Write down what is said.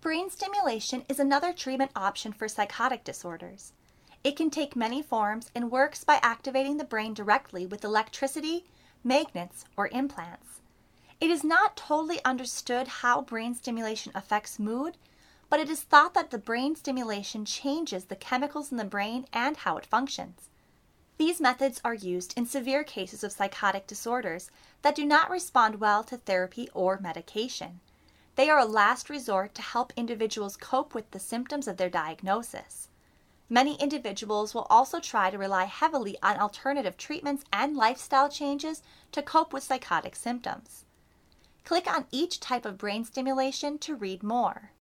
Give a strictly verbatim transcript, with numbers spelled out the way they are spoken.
Brain stimulation is another treatment option for psychotic disorders. It can take many forms and works by activating the brain directly with electricity, magnets, or implants. It is not totally understood how brain stimulation affects mood, but it is thought that the brain stimulation changes the chemicals in the brain and how it functions. These methods are used in severe cases of psychotic disorders that do not respond well to therapy or medication. They are a last resort to help individuals cope with the symptoms of their diagnosis. Many individuals will also try to rely heavily on alternative treatments and lifestyle changes to cope with psychotic symptoms. Click on each type of brain stimulation to read more.